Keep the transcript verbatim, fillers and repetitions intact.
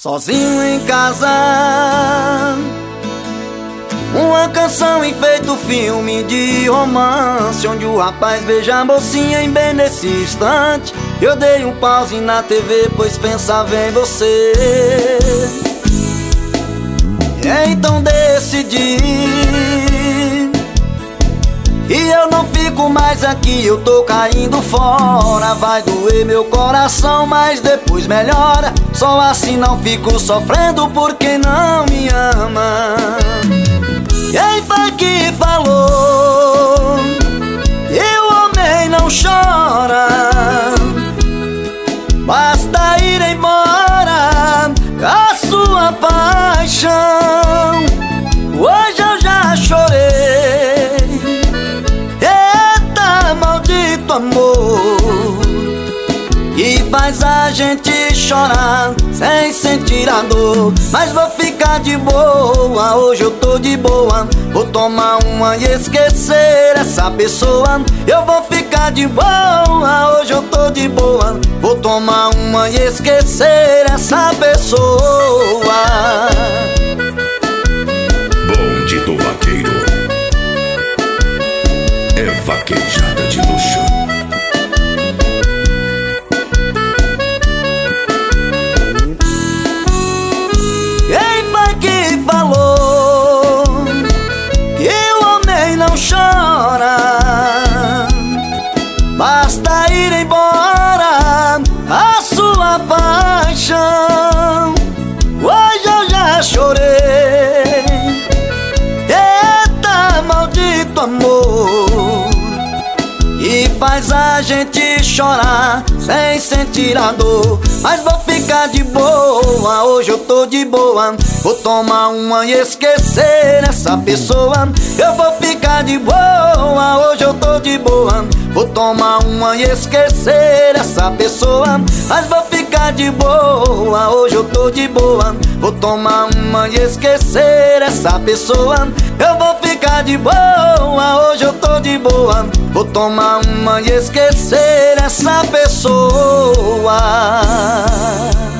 Sozinho em casa, uma canção enfeita o filme de romance, onde o rapaz beija a mocinha. E bem nesse instante eu dei um pause na T V, pois pensava em você. E então decidi, e eu não fico mais aqui, eu tô caindo fora. Vai doer meu coração, mas depois melhora. Só assim não fico sofrendo por quem não me ama. Quem foi que falou? E o homem não chora, basta ir embora a sua paixão. Hoje eu já chorei, eita maldito amor, que faz a gente chorar sem sentir a dor. Mas vou ficar de boa, hoje eu tô de boa. Vou tomar uma e esquecer essa pessoa. Eu vou ficar de boa, hoje eu tô de boa. Vou tomar uma e esquecer essa pessoa. Bonde do vaqueiro é vaquejada de luxo. Quem foi que falou que o homem não chora, basta ir embora a sua paixão? Hoje eu já chorei, eita maldito amor, e faz a gente chorar sem sentir a dor. Mas vou ficar de boa, hoje eu tô de boa. Vou tomar uma e esquecer essa pessoa. Eu vou ficar de boa, hoje eu tô de boa. Vou tomar uma e esquecer essa pessoa. Mas vou ficar de boa, hoje eu tô de boa. Vou tomar uma e esquecer essa pessoa. Eu vou ficar de boa, hoje eu tô de boa. Vou tomar uma e esquecer essa pessoa.